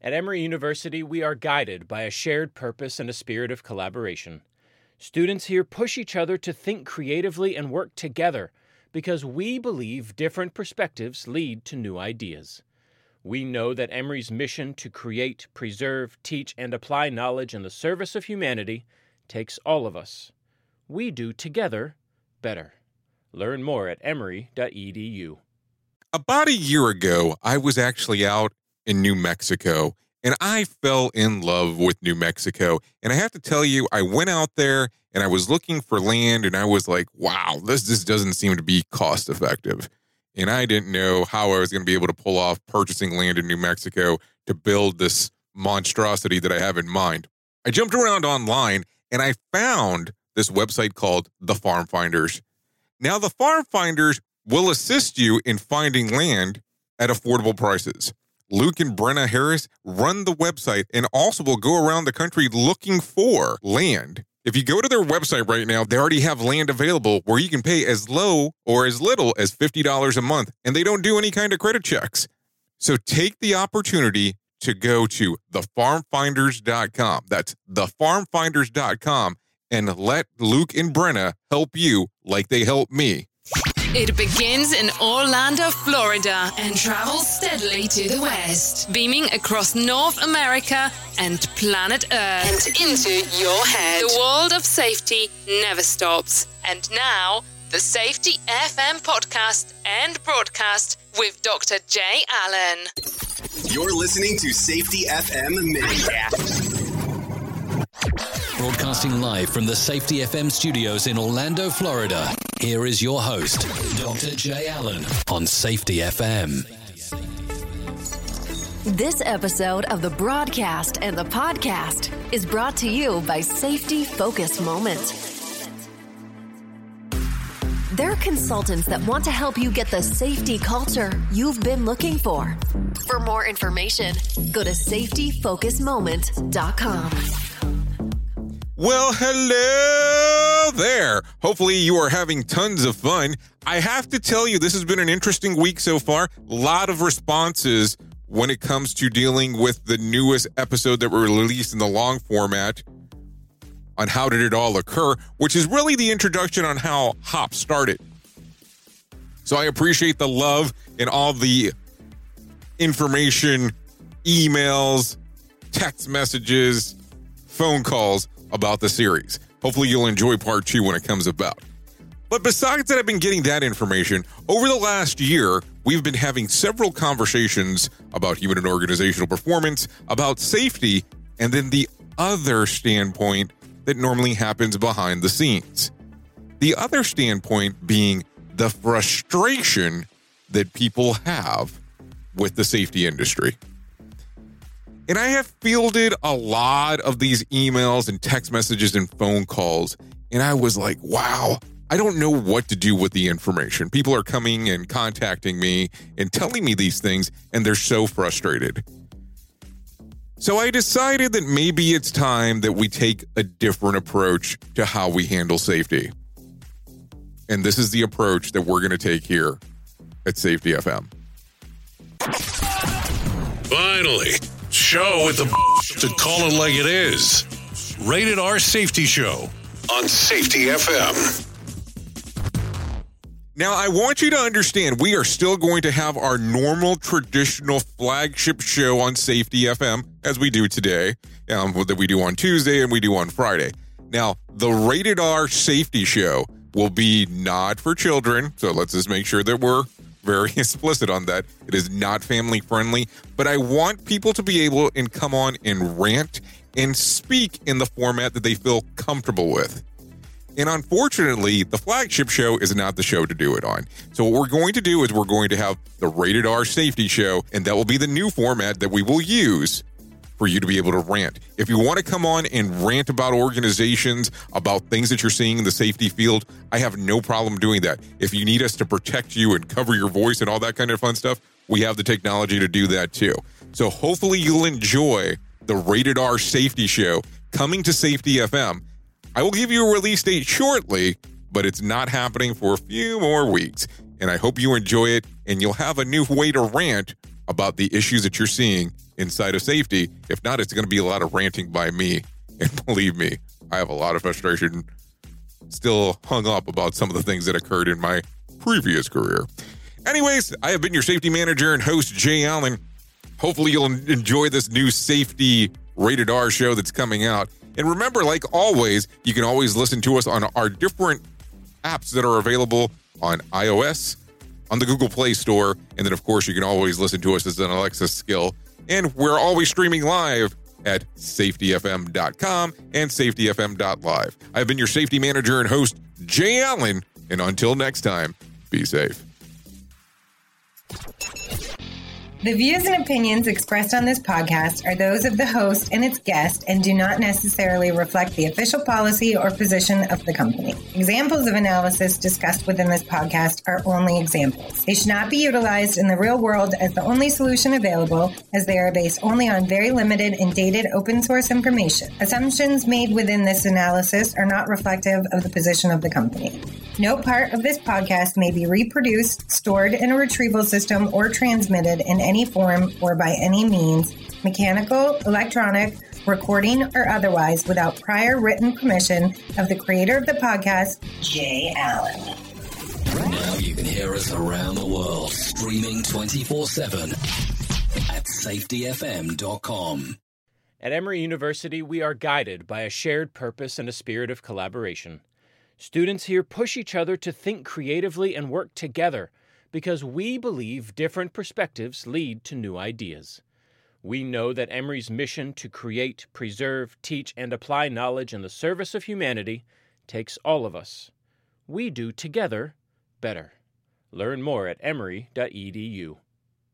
At Emory University, we are guided by a shared purpose and a spirit of collaboration. Students here push each other to think creatively and work together because we believe different perspectives lead to new ideas. We know that Emory's mission to create, preserve, teach, and apply knowledge in the service of humanity takes all of us. We do together better. Learn more at emory.edu. About a year ago, I was actually out in New Mexico, and I fell in love with New Mexico. And I have to tell you, I went out there and I was looking for land, and I was like, wow, this just doesn't seem to be cost effective. And I didn't know how I was going to be able to pull off purchasing land in New Mexico to build this monstrosity that I have in mind. I jumped around online and I found this website called The Farm Finders. Now, The Farm Finders will assist you in finding land at affordable prices. Luke and Brenna Harris run the website and also will go around the country looking for land. If you go to their website right now, they already have land available where you can pay as low or as little as $50 a month, and they don't do any kind of credit checks. So take the opportunity to go to thefarmfinders.com. That's thefarmfinders.com, and let Luke and Brenna help you like they helped me. It begins in Orlando, Florida, and travels steadily to the west, beaming across North America and planet Earth and into your head. The world of safety never stops. And now, the Safety FM podcast and broadcast with Dr. Jay Allen. You're listening to Safety FM Mini. Broadcasting live from the Safety FM studios in Orlando, Florida. Here is your host, Dr. Jay Allen, on Safety FM. This episode of the broadcast and the podcast is brought to you by Safety Focus Moments. They're consultants that want to help you get the safety culture you've been looking for. For more information, go to safetyfocusmoment.com. Well, hello there. Hopefully you are having tons of fun. I have to tell you, this has been an interesting week so far. A lot of responses when it comes to dealing with the newest episode that were released in the long format on how did it all occur, which is really the introduction on how HOP started. So I appreciate the love and all the information, emails, text messages, phone calls about the series. Hopefully you'll enjoy part 2 when it comes about. But besides that, I've been getting that information. Over the last year, we've been having several conversations about human and organizational performance, about safety, and then the other standpoint that normally happens behind the scenes. The other standpoint being the frustration that people have with the safety industry. And I have fielded a lot of these emails and text messages and phone calls, and I was like, wow, I don't know what to do with the information. People are coming and contacting me and telling me these things, and they're so frustrated. So I decided that maybe it's time that we take a different approach to how we handle safety. And this is the approach that we're going to take here at Safety FM. Finally, show with the to call it like it is. Rated R Safety Show on Safety FM. Now, I want you to understand, we are still going to have our normal, traditional flagship show on Safety FM, as we do today, that we do on Tuesday and we do on Friday. Now, the Rated R Safety Show will be not for children, so let's just make sure that we're very explicit on that. It is not family friendly, but I want people to be able and come on and rant and speak in the format that they feel comfortable with. And unfortunately, the flagship show is not the show to do it on. So what we're going to do is we're going to have the Rated R Safety Show, and that will be the new format that we will use for you to be able to rant. If you want to come on and rant about organizations, about things that you're seeing in the safety field, I have no problem doing that. If you need us to protect you and cover your voice and all that kind of fun stuff, we have the technology to do that too. So hopefully you'll enjoy the Rated R Safety Show coming to Safety FM. I will give you a release date shortly, but it's not happening for a few more weeks. And I hope you enjoy it, and you'll have a new way to rant about the issues that you're seeing inside of safety. If not, it's going to be a lot of ranting by me. And believe me, I have a lot of frustration still hung up about some of the things that occurred in my previous career. Anyways, I have been your safety manager and host, Jay Allen. Hopefully you'll enjoy this new safety rated R show that's coming out. And remember, like always, you can always listen to us on our different apps that are available on iOS, on the Google Play Store, and then, of course, you can always listen to us as an Alexa skill. And we're always streaming live at safetyfm.com and safetyfm.live. I've been your safety manager and host, Jay Allen, and until next time, be safe. The views and opinions expressed on this podcast are those of the host and its guest and do not necessarily reflect the official policy or position of the company. Examples of analysis discussed within this podcast are only examples. They should not be utilized in the real world as the only solution available, as they are based only on very limited and dated open source information. Assumptions made within this analysis are not reflective of the position of the company. No part of this podcast may be reproduced, stored in a retrieval system, or transmitted in any form or by any means, mechanical, electronic, recording, or otherwise, without prior written permission of the creator of the podcast, Jay Allen. Now you can hear us around the world, streaming 24/7 at safetyfm.com. At Emory University, we are guided by a shared purpose and a spirit of collaboration. Students here push each other to think creatively and work together because we believe different perspectives lead to new ideas. We know that Emory's mission to create, preserve, teach, and apply knowledge in the service of humanity takes all of us. We do together better. Learn more at emory.edu.